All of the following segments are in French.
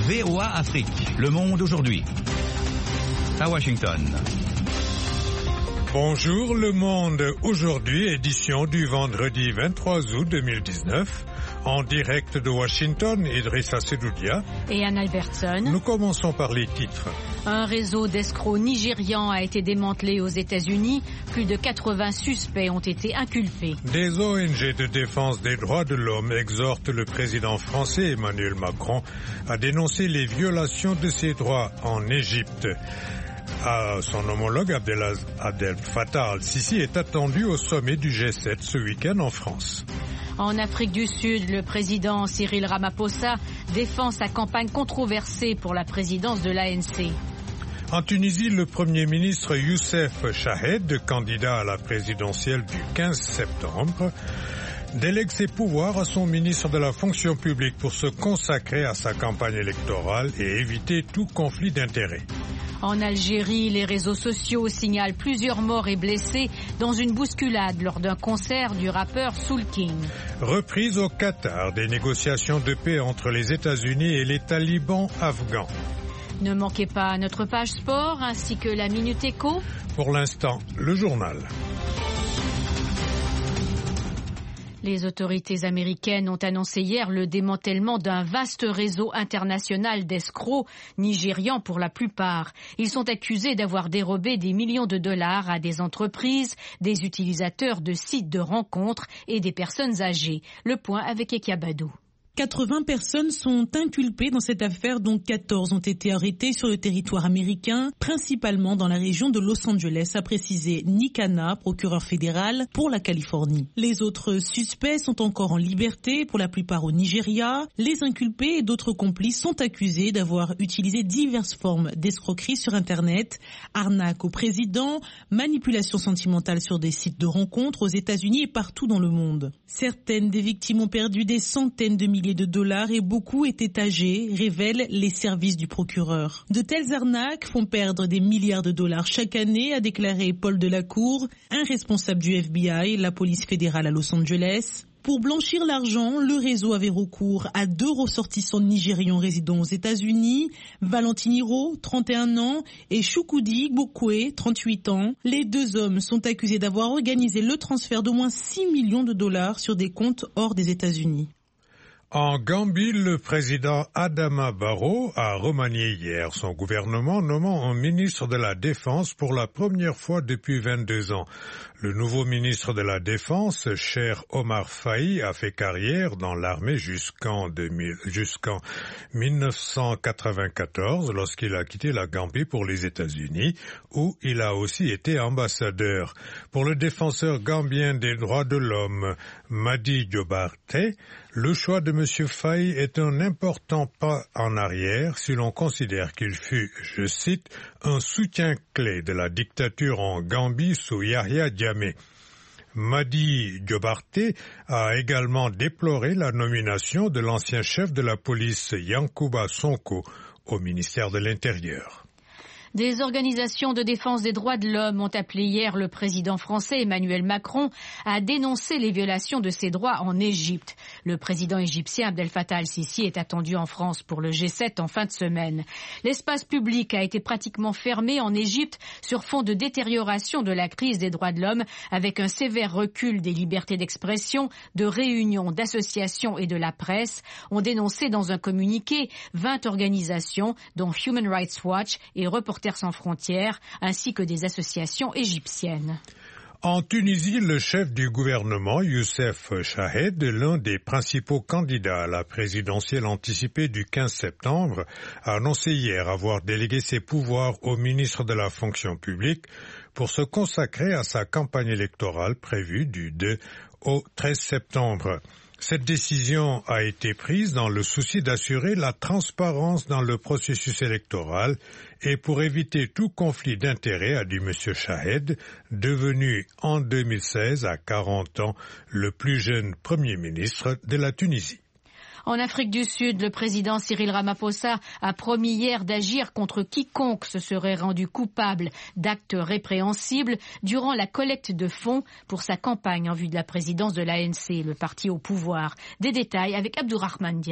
VOA Afrique, Le Monde aujourd'hui. À Washington. Bonjour Le Monde aujourd'hui, édition du vendredi 23 août 2019. En direct de Washington, Idrissa Sedoudia et Anne Albertson. Nous commençons par les titres. Un réseau d'escrocs nigérians a été démantelé aux États-Unis. Plus de 80 suspects ont été inculpés. Des ONG de défense des droits de l'homme exhortent le président français Emmanuel Macron à dénoncer les violations de ses droits en Égypte. Son homologue Abdel Fattah al-Sisi est attendu au sommet du G7 ce week-end en France. En Afrique du Sud, le président Cyril Ramaphosa défend sa campagne controversée pour la présidence de l'ANC. En Tunisie, le Premier ministre Youssef Chahed, candidat à la présidentielle du 15 septembre, délègue ses pouvoirs à son ministre de la fonction publique pour se consacrer à sa campagne électorale et éviter tout conflit d'intérêts. En Algérie, les réseaux sociaux signalent plusieurs morts et blessés dans une bousculade lors d'un concert du rappeur Soul King. Reprise au Qatar des négociations de paix entre les États-Unis et les talibans afghans. Ne manquez pas notre page sport ainsi que la Minute Éco. Pour l'instant, le journal. Les autorités américaines ont annoncé hier le démantèlement d'un vaste réseau international d'escrocs, nigérians pour la plupart. Ils sont accusés d'avoir dérobé des millions de dollars à des entreprises, des utilisateurs de sites de rencontres et des personnes âgées. Le point avec Ekiabadou. 80 personnes sont inculpées dans cette affaire, dont 14 ont été arrêtées sur le territoire américain, principalement dans la région de Los Angeles, a précisé Nick Hanna, procureur fédéral pour la Californie. Les autres suspects sont encore en liberté, pour la plupart au Nigeria. Les inculpés et d'autres complices sont accusés d'avoir utilisé diverses formes d'escroquerie sur Internet, arnaque au président, manipulation sentimentale sur des sites de rencontres aux États-Unis et partout dans le monde. Certaines des victimes ont perdu des centaines de milliers de dollars et beaucoup étaient âgés, révèlent les services du procureur. De telles arnaques font perdre des milliards de dollars chaque année, a déclaré Paul Delacour, un responsable du FBI, la police fédérale à Los Angeles. Pour blanchir l'argent, le réseau avait recours à 2 ressortissants nigérians résidant aux États-Unis, Valentine Hiro, 31 ans, et Chukwudi Gbokwe, 38 ans. Les 2 hommes sont accusés d'avoir organisé le transfert d'au moins 6 millions de dollars sur des comptes hors des États-Unis. En Gambie, le président Adama Barrow a remanié hier son gouvernement, nommant un ministre de la Défense pour la première fois depuis 22 ans. Le nouveau ministre de la Défense, Cher Omar Faye, a fait carrière dans l'armée jusqu'en 1994, lorsqu'il a quitté la Gambie pour les États-Unis, où il a aussi été ambassadeur. Pour le défenseur gambien des droits de l'homme, Madi Diobarte, le choix de M. Faye est un important pas en arrière si l'on considère qu'il fut, je cite, un soutien clé de la dictature en Gambie sous Yahya Jammeh. Madi Diobarte a également déploré la nomination de l'ancien chef de la police Yankuba Sonko au ministère de l'Intérieur. Des organisations de défense des droits de l'homme ont appelé hier le président français Emmanuel Macron à dénoncer les violations de ses droits en Égypte. Le président égyptien Abdel Fattah al-Sisi est attendu en France pour le G7 en fin de semaine. L'espace public a été pratiquement fermé en Égypte sur fond de détérioration de la crise des droits de l'homme, avec un sévère recul des libertés d'expression, de réunion, d'association et de la presse, ont dénoncé dans un communiqué 20 organisations, dont Human Rights Watch et Reporters sans frontières, ainsi que des associations égyptiennes. En Tunisie, le chef du gouvernement, Youssef Chahed, l'un des principaux candidats à la présidentielle anticipée du 15 septembre, a annoncé hier avoir délégué ses pouvoirs au ministre de la fonction publique pour se consacrer à sa campagne électorale prévue du 2 au 13 septembre. Cette décision a été prise dans le souci d'assurer la transparence dans le processus électoral et pour éviter tout conflit d'intérêts, a dit M. Chahed, devenu en 2016, à 40 ans, le plus jeune Premier ministre de la Tunisie. En Afrique du Sud, le président Cyril Ramaphosa a promis hier d'agir contre quiconque se serait rendu coupable d'actes répréhensibles durant la collecte de fonds pour sa campagne en vue de la présidence de l'ANC, le parti au pouvoir. Des détails avec Abdourahmane Dia.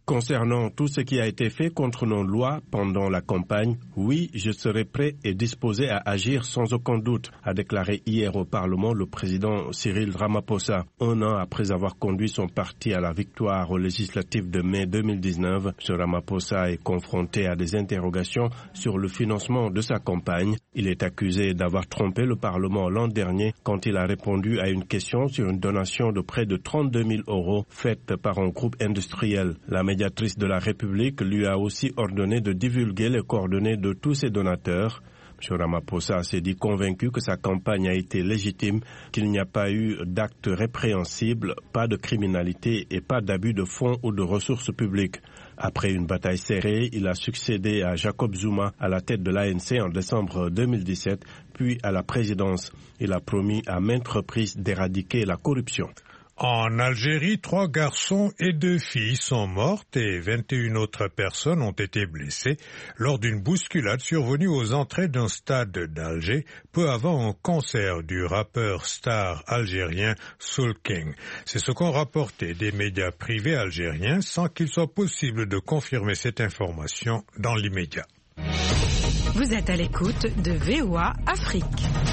Concernant tout ce qui a été fait contre nos lois pendant la campagne, oui, je serai prêt et disposé à agir sans aucun doute, a déclaré hier au Parlement le président Cyril Ramaphosa. Un an après avoir conduit son parti à la victoire aux législatives de mai 2019, M. Ramaphosa est confronté à des interrogations sur le financement de sa campagne. Il est accusé d'avoir trompé le Parlement l'an dernier quand il a répondu à une question sur une donation de près de 32 000 € faite par un groupe industriel. La médiatrice de la République lui a aussi ordonné de divulguer les coordonnées de tous ses donateurs. M. Ramaphosa s'est dit convaincu que sa campagne a été légitime, qu'il n'y a pas eu d'actes répréhensibles, pas de criminalité et pas d'abus de fonds ou de ressources publiques. Après une bataille serrée, il a succédé à Jacob Zuma à la tête de l'ANC en décembre 2017, puis à la présidence. Il a promis à maintes reprises d'éradiquer la corruption. En Algérie, 3 garçons et 2 filles sont mortes et 21 autres personnes ont été blessées lors d'une bousculade survenue aux entrées d'un stade d'Alger peu avant un concert du rappeur star algérien Soul King. C'est ce qu'ont rapporté des médias privés algériens sans qu'il soit possible de confirmer cette information dans l'immédiat. Vous êtes à l'écoute de VOA Afrique.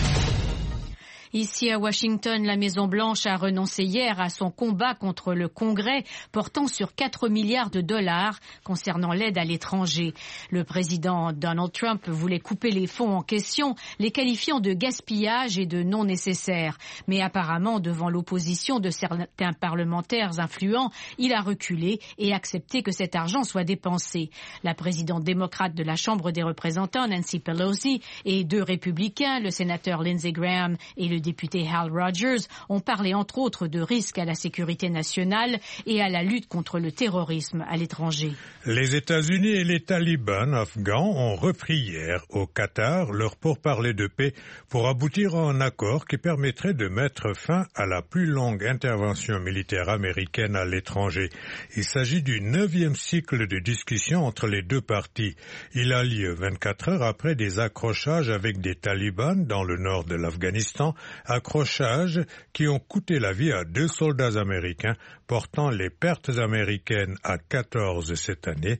Ici à Washington, la Maison-Blanche a renoncé hier à son combat contre le Congrès portant sur 4 milliards de dollars concernant l'aide à l'étranger. Le président Donald Trump voulait couper les fonds en question, les qualifiant de gaspillage et de non nécessaires. Mais apparemment, devant l'opposition de certains parlementaires influents, il a reculé et accepté que cet argent soit dépensé. La présidente démocrate de la Chambre des représentants, Nancy Pelosi, et 2 républicains, le sénateur Lindsey Graham et le député Hal Rogers, ont parlé entre autres de risques à la sécurité nationale et à la lutte contre le terrorisme à l'étranger. Les États-Unis et les talibans afghans ont repris hier au Qatar leur pourparlers de paix pour aboutir à un accord qui permettrait de mettre fin à la plus longue intervention militaire américaine à l'étranger. Il s'agit du 9e cycle de discussion entre les 2 parties. Il a lieu 24 heures après des accrochages avec des talibans dans le nord de l'Afghanistan, accrochages qui ont coûté la vie à 2 soldats américains, portant les pertes américaines à 14 cette année,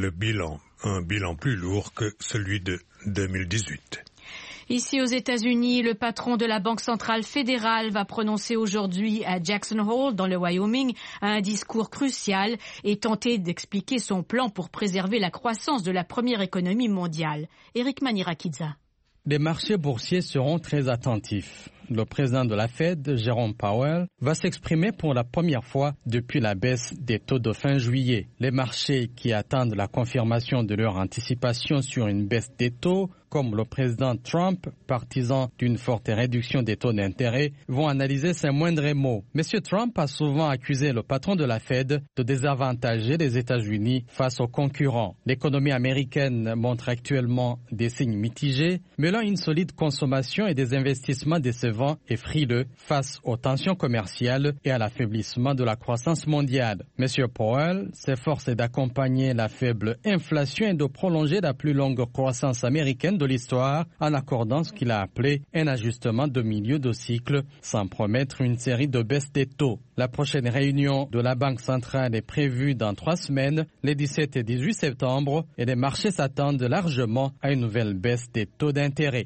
un bilan plus lourd que celui de 2018. Ici aux États-Unis, le patron de la Banque centrale fédérale va prononcer aujourd'hui à Jackson Hole, dans le Wyoming, un discours crucial et tenter d'expliquer son plan pour préserver la croissance de la première économie mondiale. Eric Manirakidza. Les marchés boursiers seront très attentifs. Le président de la Fed, Jerome Powell, va s'exprimer pour la première fois depuis la baisse des taux de fin juillet. Les marchés qui attendent la confirmation de leur anticipation sur une baisse des taux, comme le président Trump, partisan d'une forte réduction des taux d'intérêt, vont analyser ses moindres mots. M. Trump a souvent accusé le patron de la Fed de désavantager les États-Unis face aux concurrents. L'économie américaine montre actuellement des signes mitigés, mêlant une solide consommation et des investissements décevants et frileux face aux tensions commerciales et à l'affaiblissement de la croissance mondiale. M. Powell s'efforce d'accompagner la faible inflation et de prolonger la plus longue croissance américaine de l'histoire en accordant ce qu'il a appelé un ajustement de milieu de cycle sans promettre une série de baisses des taux. La prochaine réunion de la Banque centrale est prévue dans 3 semaines, les 17 et 18 septembre, et les marchés s'attendent largement à une nouvelle baisse des taux d'intérêt.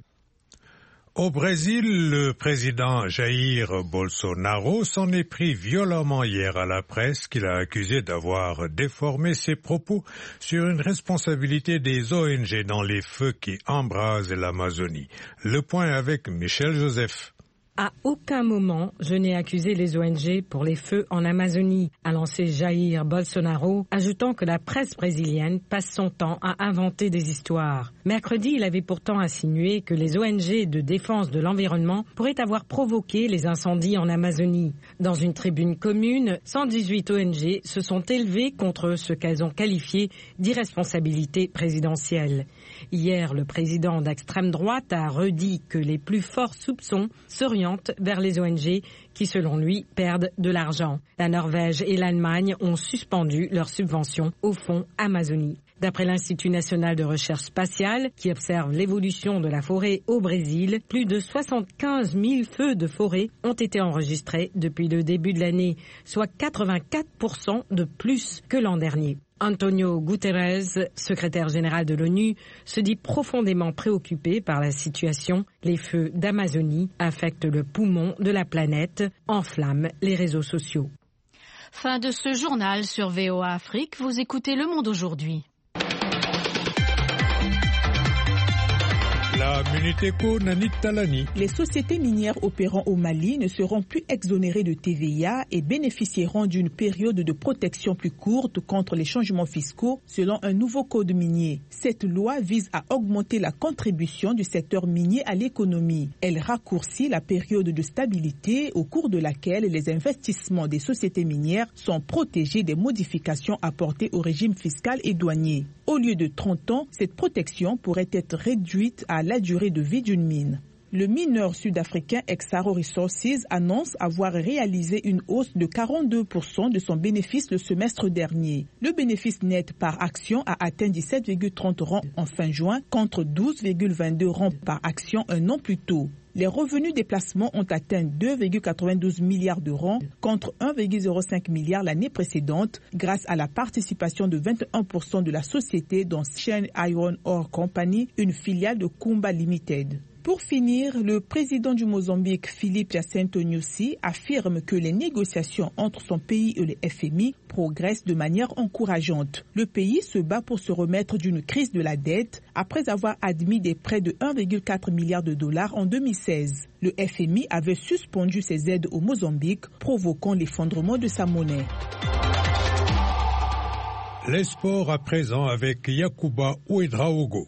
Au Brésil, le président Jair Bolsonaro s'en est pris violemment hier à la presse qu'il a accusé d'avoir déformé ses propos sur une responsabilité des ONG dans les feux qui embrasent l'Amazonie. Le point avec Michel Joseph. À aucun moment, je n'ai accusé les ONG pour les feux en Amazonie, a lancé Jair Bolsonaro, ajoutant que la presse brésilienne passe son temps à inventer des histoires. Mercredi, il avait pourtant insinué que les ONG de défense de l'environnement pourraient avoir provoqué les incendies en Amazonie. Dans une tribune commune, 118 ONG se sont élevées contre ce qu'elles ont qualifié d'irresponsabilité présidentielle. Hier, le président d'extrême droite a redit que les plus forts soupçons s'orientent vers les ONG qui, selon lui, perdent de l'argent. La Norvège et l'Allemagne ont suspendu leurs subventions au fonds Amazonie. D'après l'Institut national de recherche spatiale, qui observe l'évolution de la forêt au Brésil, plus de 75 000 feux de forêt ont été enregistrés depuis le début de l'année, soit 84% de plus que l'an dernier. Antonio Guterres, secrétaire général de l'ONU, se dit profondément préoccupé par la situation. Les feux d'Amazonie affectent le poumon de la planète, enflamment les réseaux sociaux. Fin de ce journal sur VOA Afrique. Vous écoutez Le Monde aujourd'hui. La Minute Éco, Nanit Talani. Les sociétés minières opérant au Mali ne seront plus exonérées de TVA et bénéficieront d'une période de protection plus courte contre les changements fiscaux selon un nouveau code minier. Cette loi vise à augmenter la contribution du secteur minier à l'économie. Elle raccourcit la période de stabilité au cours de laquelle les investissements des sociétés minières sont protégés des modifications apportées au régime fiscal et douanier. Au lieu de 30 ans, cette protection pourrait être réduite à la durée de vie d'une mine. Le mineur sud-africain Exxaro Resources annonce avoir réalisé une hausse de 42% de son bénéfice le semestre dernier. Le bénéfice net par action a atteint 17,30 rands en fin juin contre 12,22 rands par action un an plus tôt. Les revenus des placements ont atteint 2,92 milliards de rands contre 1,05 milliard l'année précédente grâce à la participation de 21% de la société dans Shine Iron Ore Company, une filiale de Kumba Limited. Pour finir, le président du Mozambique, Filipe Jacinto Nyusi, affirme que les négociations entre son pays et le FMI progressent de manière encourageante. Le pays se bat pour se remettre d'une crise de la dette après avoir admis des prêts de 1,4 milliard de dollars en 2016. Le FMI avait suspendu ses aides au Mozambique, provoquant l'effondrement de sa monnaie. Les sports à présent avec Yacouba Ouedraogo.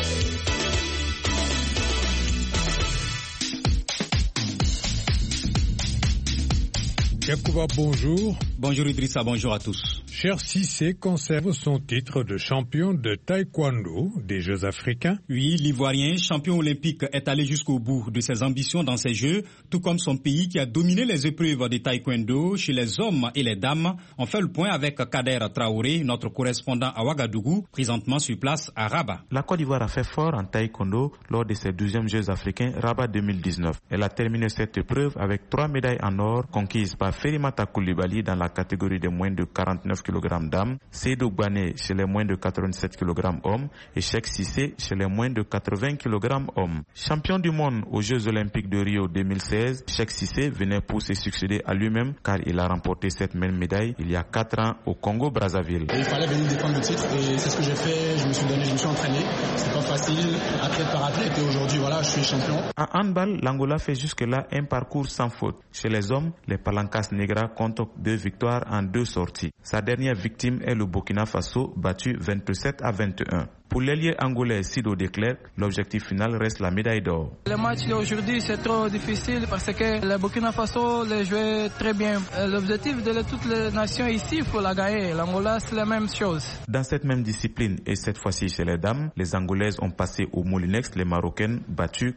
Yacouba, bonjour. Bonjour Idrissa, bonjour à tous. Cher Cissé conserve son titre de champion de taekwondo des Jeux africains. Oui, l'Ivoirien, champion olympique, est allé jusqu'au bout de ses ambitions dans ces Jeux, tout comme son pays qui a dominé les épreuves de taekwondo chez les hommes et les dames. On fait le point avec Kader Traoré, notre correspondant à Ouagadougou, présentement sur place à Rabat. La Côte d'Ivoire a fait fort en taekwondo lors de ses 12e Jeux africains Rabat 2019. Elle a terminé cette épreuve avec 3 médailles en or conquises par Férimata Koulibaly dans la catégorie des moins de 49 kg dames, Seydou Gbané chez les moins de 87 kg hommes et Cheikh Cissé chez les moins de 80 kg hommes. Champion du monde aux Jeux Olympiques de Rio 2016, Cheikh Cissé venait pour se succéder à lui-même car il a remporté cette même médaille il y a 4 ans au Congo-Brazzaville. Il fallait venir défendre le titre et c'est ce que j'ai fait, je me suis donné, je me suis entraîné. C'est pas facile, athlète par athlète et aujourd'hui voilà, je suis champion. En handball, l'Angola fait jusque-là un parcours sans faute. Chez les hommes, les Palancas Negra comptent 2 victoires en 2 sorties. Sa dernière victime est le Burkina Faso, battu 27-21. Pour l'ailier angolais Sido De Klerk, l'objectif final reste la médaille d'or. Le match d'aujourd'hui c'est trop difficile parce que le Burkina Faso les jouait très bien. L'objectif de toutes les nations ici, il faut la gagner. L'Angola c'est la même chose. Dans cette même discipline et cette fois-ci chez les dames, les Angolaises ont passé au Moulinex les Marocaines battues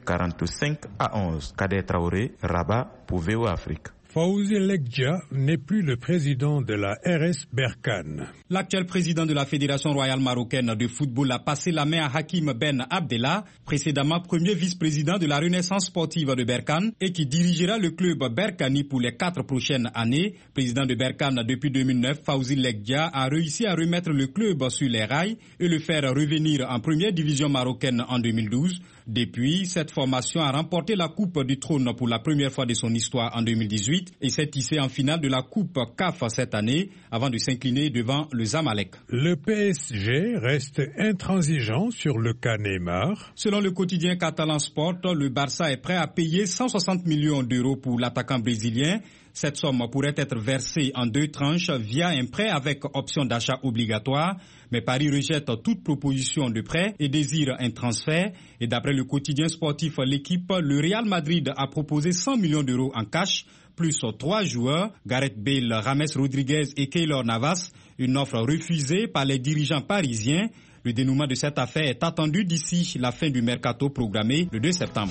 45-11. Kader Traoré, Rabat pour VOA Afrique. Fawzi Lekdja n'est plus le président de la RS Berkane. L'actuel président de la Fédération royale marocaine de football a passé la main à Hakim Ben Abdellah, précédemment premier vice-président de la Renaissance sportive de Berkane et qui dirigera le club Berkani pour les 4 prochaines années. Président de Berkane depuis 2009, Fawzi Lekdja a réussi à remettre le club sur les rails et le faire revenir en première division marocaine en 2012. Depuis, cette formation a remporté la Coupe du Trône pour la première fois de son histoire en 2018 et s'est hissée en finale de la Coupe CAF cette année avant de s'incliner devant le Zamalek. Le PSG reste intransigeant sur le cas Neymar. Selon le quotidien catalan Sport, le Barça est prêt à payer 160 millions d'euros pour l'attaquant brésilien. Cette somme pourrait être versée en 2 tranches via un prêt avec option d'achat obligatoire. Mais Paris rejette toute proposition de prêt et désire un transfert. Et d'après le quotidien sportif L'équipe, le Real Madrid a proposé 100 millions d'euros en cash, plus 3 joueurs, Gareth Bale, James Rodriguez et Keylor Navas. Une offre refusée par les dirigeants parisiens. Le dénouement de cette affaire est attendu d'ici la fin du mercato programmé le 2 septembre.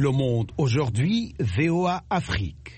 Le Monde aujourd'hui, VOA Afrique.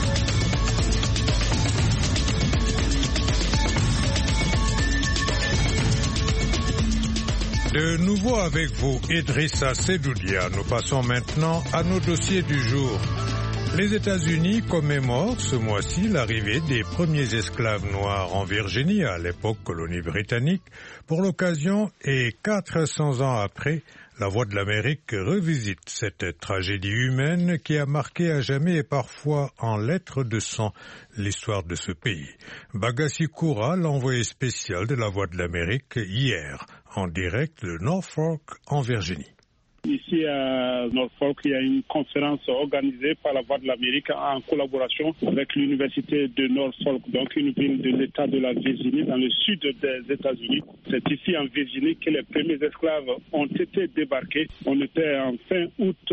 De nouveau avec vous, Idrissa Sedoudia. Nous passons maintenant à nos dossiers du jour. Les États-Unis commémorent ce mois-ci l'arrivée des premiers esclaves noirs en Virginie, à l'époque colonie britannique. Pour l'occasion, et 400 ans après, La Voix de l'Amérique revisite cette tragédie humaine qui a marqué à jamais et parfois en lettres de sang l'histoire de ce pays. Bagassi Koura, l'envoyé spécial de La Voix de l'Amérique, hier, en direct de Norfolk, en Virginie. Ici à Norfolk, il y a une conférence organisée par La Voix de l'Amérique en collaboration avec l'université de Norfolk, donc une ville de l'État de la Virginie, dans le sud des États-Unis. C'est ici en Virginie que les premiers esclaves ont été débarqués. On était en fin août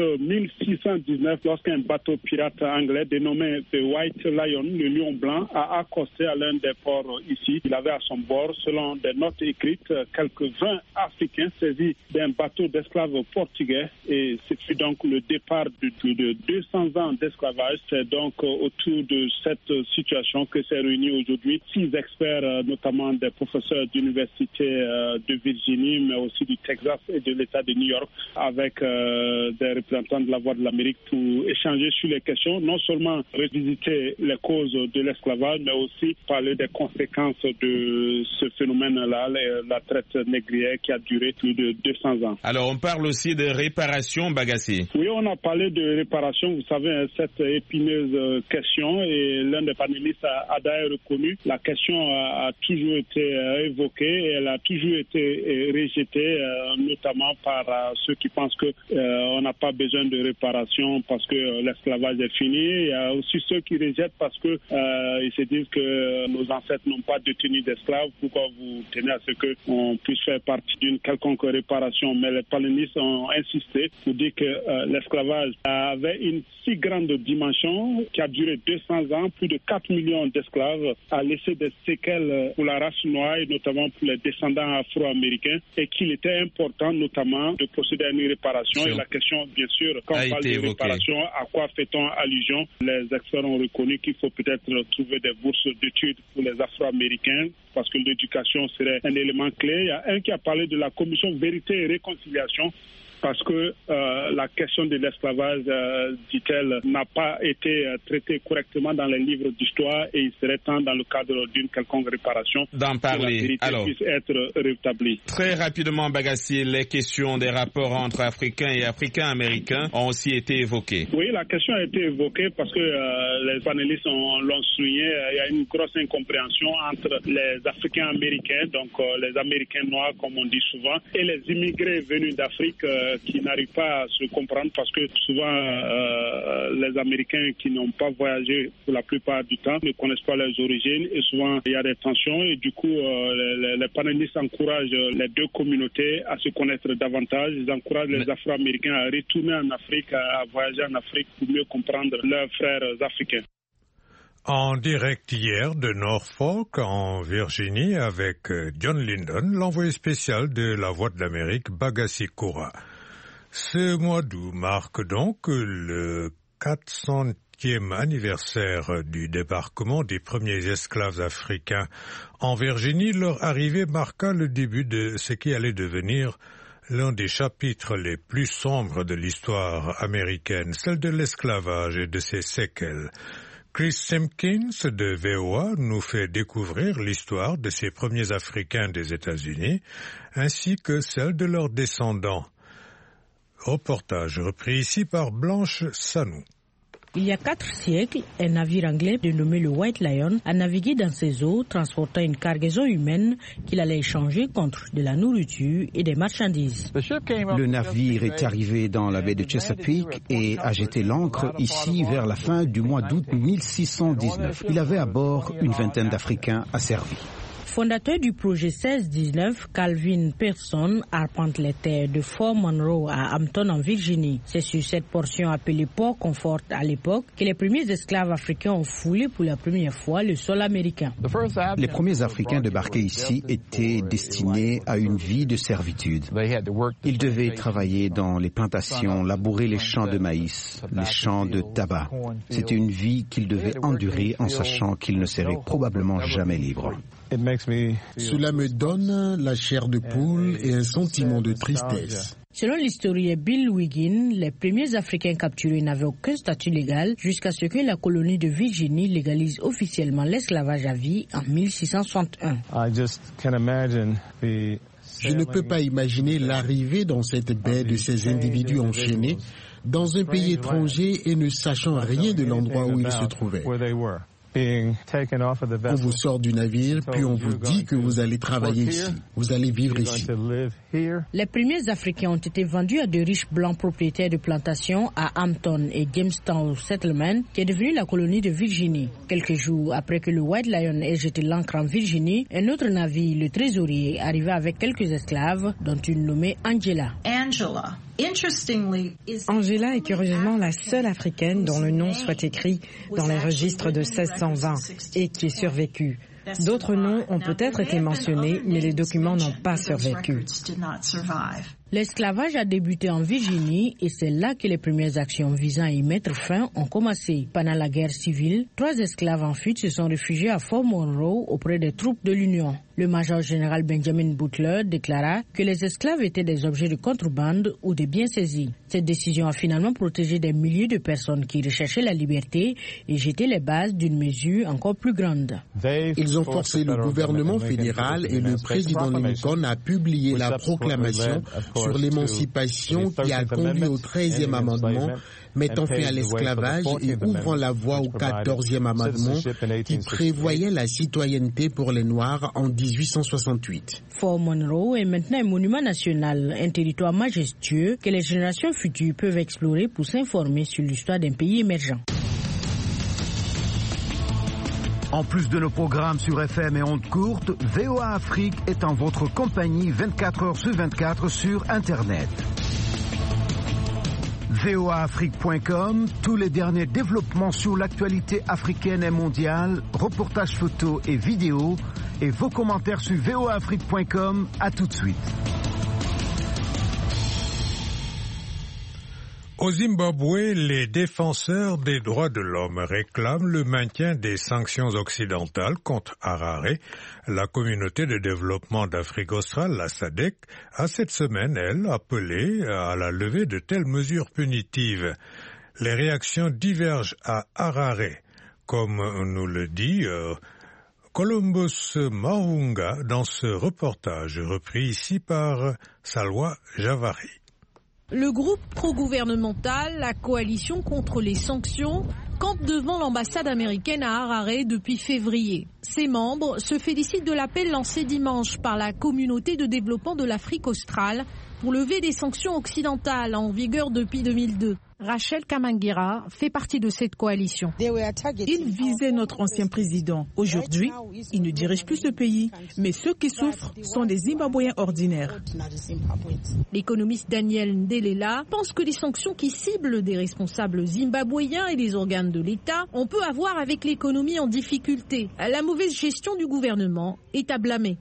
1619 lorsqu'un bateau pirate anglais dénommé The White Lion, le lion blanc, a accosté à l'un des ports ici. Il avait à son bord, selon des notes écrites, quelques 20 Africains saisis d'un bateau d'esclaves portugais. Et ce fut donc le départ de 200 ans d'esclavage. C'est donc autour de cette situation que s'est réuni aujourd'hui 6 experts, notamment des professeurs d'université de Virginie, mais aussi du Texas et de l'État de New York, avec des représentants de La Voix de l'Amérique pour échanger sur les questions, non seulement revisiter les causes de l'esclavage, mais aussi parler des conséquences de ce phénomène-là, la traite négrière qui a duré plus de 200 ans. Alors on parle aussi de réparation, Bagassi. Oui, on a parlé de réparation, vous savez, cette épineuse question, et l'un des panélistes a d'ailleurs reconnu, la question a toujours été évoquée et elle a toujours été rejetée, notamment par ceux qui pensent qu'on n'a pas besoin de réparation parce que l'esclavage est fini. Il y a aussi ceux qui rejettent parce que ils se disent que nos ancêtres n'ont pas détenu d'esclaves. Pourquoi vous tenez à ce qu'on puisse faire partie d'une quelconque réparation? Mais les panélistes ont insisté pour dire que l'esclavage avait une si grande dimension qui a duré 200 ans, plus de 4 millions d'esclaves, a laissé des séquelles pour la race noire et notamment pour les descendants afro-américains, et qu'il était important notamment de procéder à une réparation. Et la question, bien sûr, quand on parle de réparation, à quoi fait-on allusion? Les experts ont reconnu qu'il faut peut-être trouver des bourses d'études pour les afro-américains parce que l'éducation serait un élément clé. Il y a un qui a parlé de la commission vérité et réconciliation, parce que la question de l'esclavage, dit-elle, n'a pas été traitée correctement dans les livres d'histoire, et il serait temps, dans le cadre d'une quelconque réparation, d'en parler. Que la vérité puisse être rétablie. Très rapidement, Bagassi, les questions des rapports entre Africains et Africains-Américains ont aussi été évoquées. Oui, la question a été évoquée parce que les panélistes l'ont souligné. Il y a une grosse incompréhension entre les Africains-Américains, donc les Américains noirs, comme on dit souvent, et les immigrés venus d'Afrique qui n'arrivent pas à se comprendre parce que souvent les Américains qui n'ont pas voyagé pour la plupart du temps ne connaissent pas leurs origines, et souvent il y a des tensions, et du coup les panélistes encouragent les deux communautés à se connaître davantage. Ils encouragent les Afro-Américains à retourner en Afrique, à voyager en Afrique pour mieux comprendre leurs frères africains. En direct hier de Norfolk, en Virginie, avec John Lyndon, l'envoyé spécial de La Voix de l'Amérique, Bagassi Koura. Ce mois d'août marque donc le 400e anniversaire du débarquement des premiers esclaves africains en Virginie. Leur arrivée marqua le début de ce qui allait devenir l'un des chapitres les plus sombres de l'histoire américaine, celle de l'esclavage et de ses séquelles. Chris Simpkins de VOA nous fait découvrir l'histoire de ces premiers Africains des États-Unis, ainsi que celle de leurs descendants. Reportage repris ici par Blanche Sanou. Il y a 4 siècles, un navire anglais dénommé le White Lion a navigué dans ses eaux, transportant une cargaison humaine qu'il allait échanger contre de la nourriture et des marchandises. Le navire est arrivé dans la baie de Chesapeake et a jeté l'ancre ici vers la fin du mois d'août 1619. Il avait à bord une vingtaine d'Africains asservis. fondateur du projet 1619, Calvin Pearson, arpente les terres de Fort Monroe à Hampton en Virginie. C'est sur cette portion appelée Port Comfort à l'époque que les premiers esclaves africains ont foulé pour la première fois le sol américain. Les premiers Africains débarqués ici étaient destinés à une vie de servitude. Ils devaient travailler dans les plantations, labourer les champs de maïs, les champs de tabac. C'était une vie qu'ils devaient endurer en sachant qu'ils ne seraient probablement jamais libres. Cela me donne la chair de poule et un sentiment de tristesse. Selon l'historien Bill Wiggin, les premiers Africains capturés n'avaient aucun statut légal jusqu'à ce que la colonie de Virginie légalise officiellement l'esclavage à vie en 1661. Je ne peux pas imaginer l'arrivée dans cette baie de ces individus enchaînés dans un pays étranger et ne sachant rien de l'endroit où ils se trouvaient. On vous sort du navire, puis on vous dit que vous allez travailler ici, vous allez vivre ici. Les premiers Africains ont été vendus à de riches blancs propriétaires de plantations à Hampton et Jamestown Settlement, qui est devenu la colonie de Virginie. Quelques jours après que le White Lion ait jeté l'ancre en Virginie, un autre navire, le Trésorier, arriva avec quelques esclaves, dont une nommée Angela. Angela est curieusement la seule africaine dont le nom soit écrit dans les registres de 1620 et qui est survécue. D'autres noms ont peut-être été mentionnés, mais les documents n'ont pas survécu. L'esclavage a débuté en Virginie et c'est là que les premières actions visant à y mettre fin ont commencé. Pendant la guerre civile, 3 esclaves en fuite se sont réfugiés à Fort Monroe auprès des troupes de l'Union. Le major général Benjamin Butler déclara que les esclaves étaient des objets de contrebande ou des biens saisis. Cette décision a finalement protégé des milliers de personnes qui recherchaient la liberté et jeté les bases d'une mesure encore plus grande. Ils ont forcé le gouvernement fédéral et le président Lincoln à publier la proclamation sur l'émancipation qui a conduit au 13e amendement, mettant fin à l'esclavage et ouvrant la voie au 14e amendement qui prévoyait la citoyenneté pour les Noirs en 1868. Fort Monroe est maintenant un monument national, un territoire majestueux que les générations futures peuvent explorer pour s'informer sur l'histoire d'un pays émergent. En plus de nos programmes sur FM et ondes courtes, VOA Afrique est en votre compagnie 24 heures sur 24 sur Internet. voaafrique.com, tous les derniers développements sur l'actualité africaine et mondiale, reportages photos et vidéos, et vos commentaires sur voaafrique.com. À tout de suite. Au Zimbabwe, les défenseurs des droits de l'homme réclament le maintien des sanctions occidentales contre Harare. La communauté de développement d'Afrique australe, la SADC, a cette semaine, elle, appelé à la levée de telles mesures punitives. Les réactions divergent à Harare, comme nous le dit Columbus Mavunga dans ce reportage repris ici par Salwa Javari. Le groupe pro-gouvernemental, la coalition contre les sanctions, campe devant l'ambassade américaine à Harare depuis février. Ses membres se félicitent de l'appel lancé dimanche par la communauté de développement de l'Afrique australe pour lever des sanctions occidentales en vigueur depuis 2002. Rachel Kamangira fait partie de cette coalition. Ils visaient notre ancien président. Aujourd'hui, il ne dirige plus ce pays, mais ceux qui souffrent sont des Zimbabwéens ordinaires. L'économiste Daniel Ndelela pense que les sanctions qui ciblent des responsables zimbabwéens et les organes de l'État ont peu à voir avec l'économie en difficulté. La mauvaise gestion du gouvernement est à blâmer.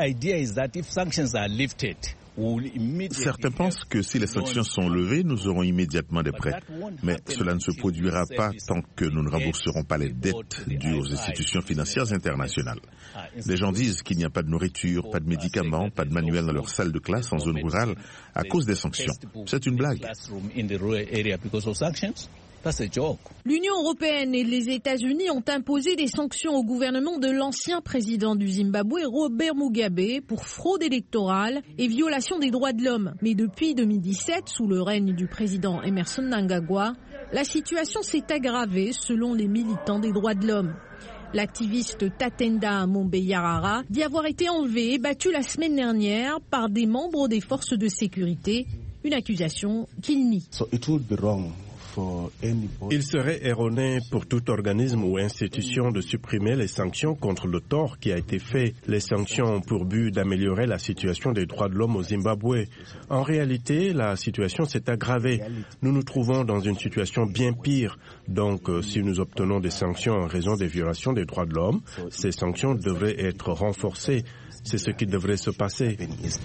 Certains pensent que si les sanctions sont levées, nous aurons immédiatement des prêts. Mais cela ne se produira pas tant que nous ne rembourserons pas les dettes dues aux institutions financières internationales. Les gens disent qu'il n'y a pas de nourriture, pas de médicaments, pas de manuels dans leur salle de classe en zone rurale à cause des sanctions. C'est une blague. L'Union européenne et les États-Unis ont imposé des sanctions au gouvernement de l'ancien président du Zimbabwe, Robert Mugabe, pour fraude électorale et violation des droits de l'homme. Mais depuis 2017, sous le règne du président Emmerson Mnangagwa, la situation s'est aggravée selon les militants des droits de l'homme. L'activiste Tatenda Mombeyarara dit avoir été enlevé et battu la semaine dernière par des membres des forces de sécurité, une accusation qu'il nie. Il serait erroné pour tout organisme ou institution de supprimer les sanctions contre le tort qui a été fait. Les sanctions ont pour but d'améliorer la situation des droits de l'homme au Zimbabwe. En réalité, la situation s'est aggravée. Nous nous trouvons dans une situation bien pire. Donc, si nous obtenons des sanctions en raison des violations des droits de l'homme, ces sanctions devraient être renforcées. C'est ce qui devrait se passer.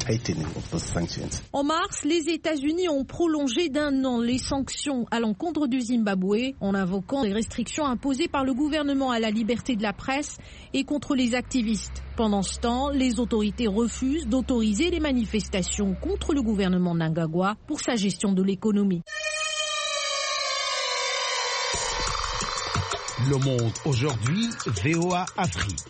En mars, les États-Unis ont prolongé d'1 an les sanctions à l'encontre du Zimbabwe en invoquant des restrictions imposées par le gouvernement à la liberté de la presse et contre les activistes. Pendant ce temps, les autorités refusent d'autoriser les manifestations contre le gouvernement Mnangagwa pour sa gestion de l'économie. Le Monde aujourd'hui, VOA Afrique.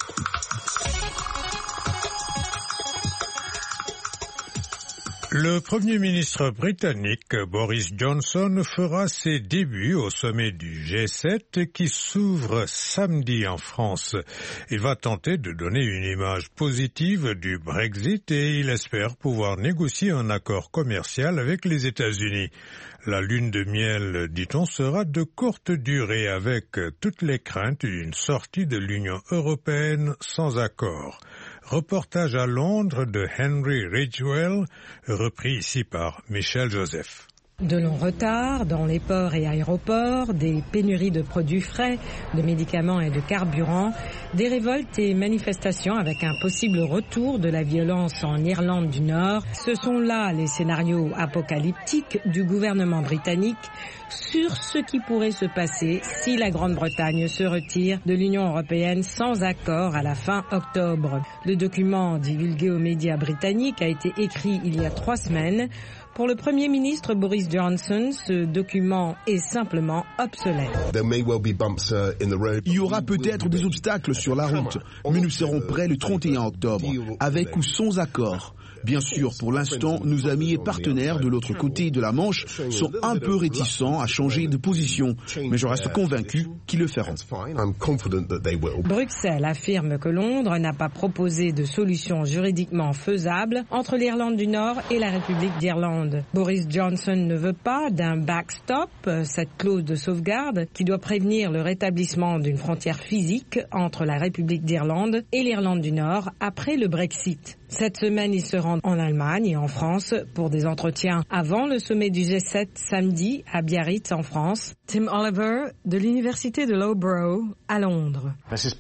Le Premier ministre britannique Boris Johnson fera ses débuts au sommet du G7 qui s'ouvre samedi en France. Il va tenter de donner une image positive du Brexit et il espère pouvoir négocier un accord commercial avec les États-Unis. La lune de miel, dit-on, sera de courte durée avec toutes les craintes d'une sortie de l'Union européenne sans accord. Reportage à Londres de Henry Ridgwell, repris ici par Michel Joseph. De longs retards dans les ports et aéroports, des pénuries de produits frais, de médicaments et de carburant, des révoltes et manifestations avec un possible retour de la violence en Irlande du Nord. Ce sont là les scénarios apocalyptiques du gouvernement britannique sur ce qui pourrait se passer si la Grande-Bretagne se retire de l'Union européenne sans accord à la fin octobre. Le document divulgué aux médias britanniques a été écrit il y a 3 semaines. Pour le Premier ministre Boris Johnson, ce document est simplement obsolète. Il y aura peut-être des obstacles sur la route, mais nous serons prêts le 31 octobre, avec ou sans accord. Bien sûr, pour l'instant, nos amis et partenaires de l'autre côté de la Manche sont un peu réticents à changer de position, mais je reste convaincu qu'ils le feront. Bruxelles affirme que Londres n'a pas proposé de solution juridiquement faisable entre l'Irlande du Nord et la République d'Irlande. Boris Johnson ne veut pas d'un backstop, cette clause de sauvegarde qui doit prévenir le rétablissement d'une frontière physique entre la République d'Irlande et l'Irlande du Nord après le Brexit. Cette semaine, il se rend en Allemagne et en France pour des entretiens avant le sommet du G7 samedi à Biarritz en France. Tim Oliver de l'université de Loughborough à Londres.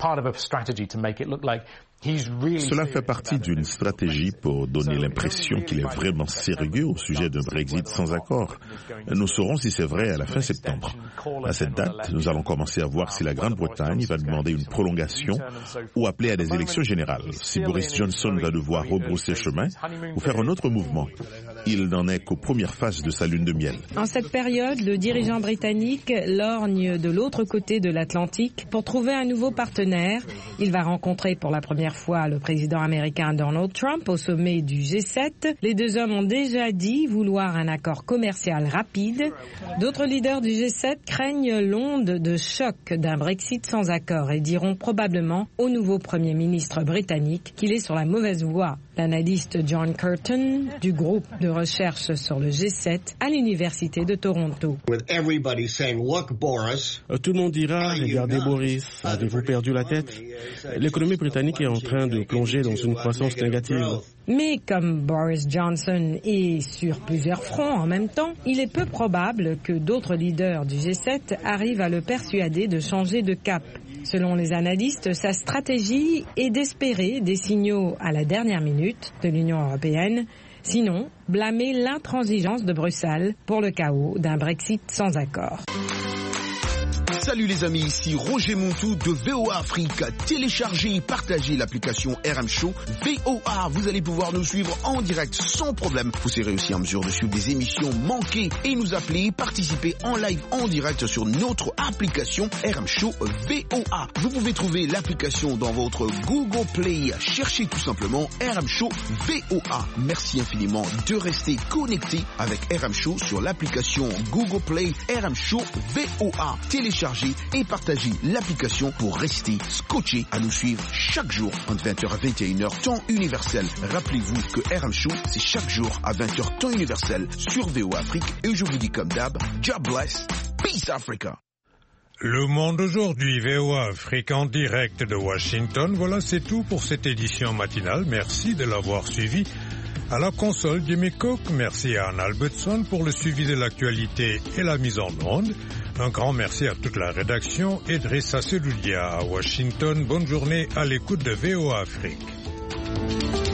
Cela fait partie d'une stratégie pour donner l'impression qu'il est vraiment sérieux au sujet d'un Brexit sans accord. Nous saurons si c'est vrai à la fin septembre. À cette date, nous allons commencer à voir si la Grande-Bretagne va demander une prolongation ou appeler à des élections générales, si Boris Johnson va devoir rebrousser chemin ou faire un autre mouvement. Il n'en est qu'aux premières phases de sa lune de miel. En cette période, le dirigeant britannique lorgne de l'autre côté de l'Atlantique pour trouver un nouveau partenaire. Il va rencontrer pour la première fois le président américain Donald Trump au sommet du G7. Les deux hommes ont déjà dit vouloir un accord commercial rapide. D'autres leaders du G7 craignent l'onde de choc d'un Brexit sans accord et diront probablement au nouveau Premier ministre britannique qu'il est sur la mauvaise voie. L'analyste John Curtin du groupe de recherche sur le G7 à l'Université de Toronto. Tout le monde dira, regardez Boris, avez-vous perdu la tête? L'économie britannique est en train de plonger dans une croissance négative. Mais comme Boris Johnson est sur plusieurs fronts en même temps, il est peu probable que d'autres leaders du G7 arrivent à le persuader de changer de cap. Selon les analystes, sa stratégie est d'espérer des signaux à la dernière minute de l'Union européenne, sinon blâmer l'intransigeance de Bruxelles pour le chaos d'un Brexit sans accord. Salut les amis, ici Roger Montou de VOA Afrique. Téléchargez et partagez l'application RM Show VOA. Vous allez pouvoir nous suivre en direct sans problème. Vous serez aussi en mesure de suivre des émissions manquées et nous appeler, participer en live en direct sur notre application RM Show VOA. Vous pouvez trouver l'application dans votre Google Play. Cherchez tout simplement RM Show VOA. Merci infiniment de rester connecté avec RM Show sur l'application Google Play RM Show VOA. Téléchargez télécharger et partager l'application pour rester scotché à nous suivre chaque jour entre 20h à 21h temps universel. Rappelez-vous que RM Show, c'est chaque jour à 20h temps universel sur VOA Afrique. Et je vous dis comme d'hab, God bless, peace Africa. Le Monde aujourd'hui, VOA Afrique en direct de Washington. Voilà, c'est tout pour cette édition matinale. Merci de l'avoir suivi. À la console, Jimmy Cook, merci à Anne Albertson pour le suivi de l'actualité et la mise en onde. Un grand merci à toute la rédaction et Drissa Seloudia à Washington. Bonne journée à l'écoute de VOA Afrique.